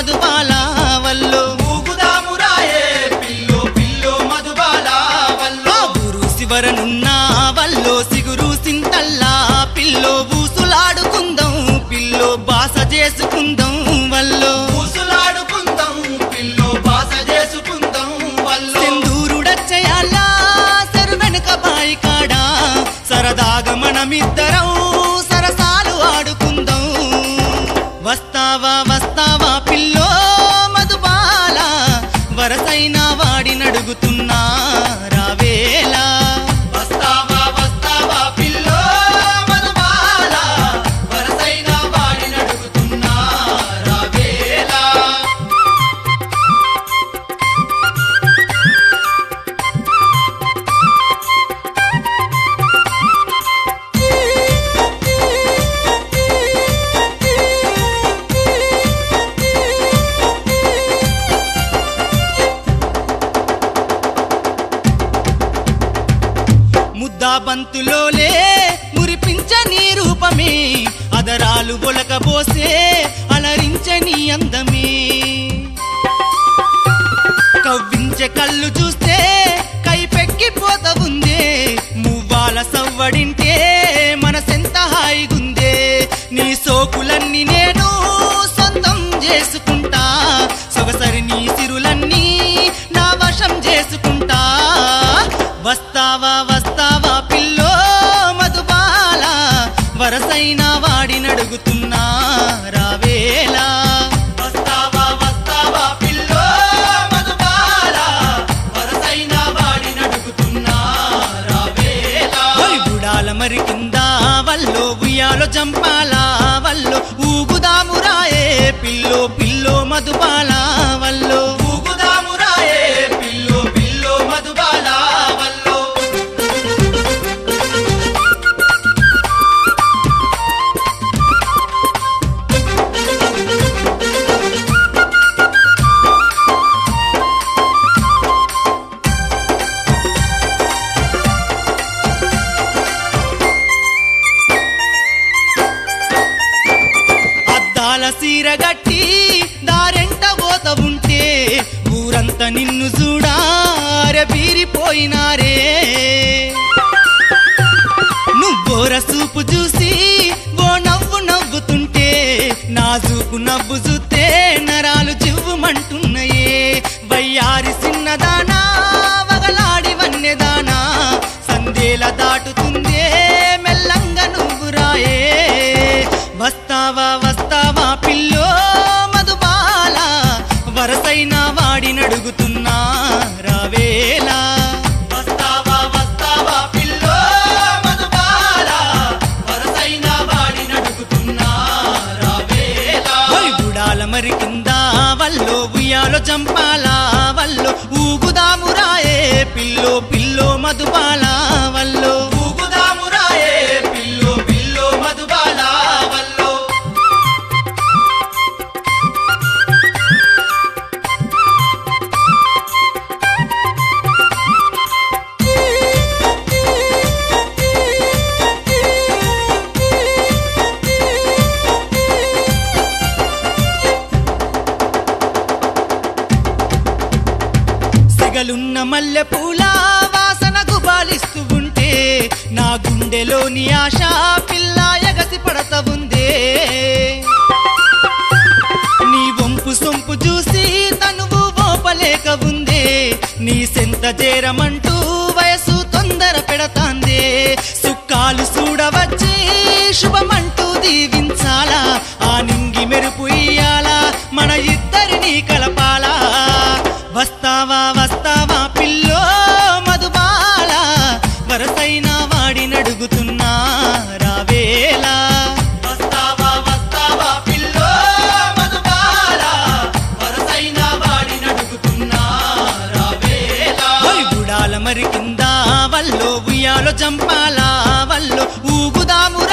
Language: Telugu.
మధుబాల వల్లో ఊగుదామురాయే పిల్లో పిల్లో మధుబాల వల్లో గురు శివరనున్న వల్లో సిగురు సింతల్లా పిల్లో ఊసులాడుకుందాం పిల్లో బాస చేసుకుందాం వల్లో ఊసులాడుకుందాం పిల్లో బాస చేసుకుందాం వల్లో సింధూరుడచ్చయాలా సరు వెనుక బాయి కాడా సరదాగా మనమిద్దరం సరసాలు ఆడుకుందాం వస్తావా వస్తావా పిల్లో మధుబాల వరసైన వాడినడుగుతున్నా రావేలా వస్తావా వస్తావా పిల్లో మధుబాల వరసైన వాడినడుగుతున్నా రావేలా ముద్దా బంతులోలే మురిపించని రూపమే అదరాలు ఒలకబోసే అలరించని అందమే కవ్వించే కళ్ళు చూస్తే కైపెక్కిపోత ఉందే మువ్వాల సవ్వడింటే మనసెంత హాయిగుందే నీ సోకులన్నీ నేను సొంతం చేసుకుంటా సొగసరి నీ సిరులన్నీ నా వశం చేసుకుంటా వస్తావా వస్తావా పిల్లో మధుబాల వరసైన వాడినడుగుతున్నా రావేలా వస్తావా వస్తావా పిల్లో మధుబాల వరసైన వాడినడుగుతున్నా రావేలా గుడాల మరి కింద వల్లో ఉయ్యాలో జంపాల వల్లో ఊగుదామురాయే పిల్లో పిల్లో మధుబాల వల్లో ఊగుదామురాయే పిల్లో పిల్లో మధుబాల వల్లో అద్దాల సీరగట్టి దారెంట పోత ఉంటే ఊరంతా నిన్ను చూడారే బీరిపోయినారే నువ్వోర చూపు చూసి ఓ నవ్వు నవ్వుతుంటే నా చూపు నవ్వు చూస్తే నరాలు జివ్వుమంటున్నాయే వయ్యారి చిన్నదానా వగలాడి వన్నెదానా సందేల దాటుతుందే మెల్లంగా నువ్వు రాయే వస్తావా వస్తావా పిల్లో మధుబాల వరసైన వాడినడుగుతున్నా రావేలా వస్తావా వస్తావా పిల్లో మధుబాల వరసైన వాడినడుగుతున్నా రావేలా గుడాల మరి కింద వల్లో ఉయ్యాలో జంపాల వల్లో ఊగుదామురాయే పిల్లో పిల్లో మధుబాల వల్లో ఊగుదామురాయే పిల్లో పిల్లో మధుబాల వల్లో సిగలున్న మల్లె పూల వాసన గుబాలిస్తూ ఉంటే నా గుండెలోని ఆశ పిల్ల ఎగసి పడత ఉందే నీ వంపు సొంపు చూసి తనువు ఓపలేక ఉందే నీ సెంత చేరమంటూ వయసు తొందర పెడతాందే సుక్కాలు చూడవచ్చి శుభమంటూ దీవించాలా ఆ నింగి మెరుపు ఇయ్యాలా మన ఇద్దరిని కలపాలా వస్తావా వస్తావా పిల్లో మధుబాల వరసైన వాడినడుగుతున్నా రావేలా వస్తావా వస్తావా పిల్లో మధుబాల వరసైన వాడినడుగుతున్నా రావేలా గుడాల మరి కింద వల్లో ఉయ్యాలో జంపాల వల్లో ఊగుదాము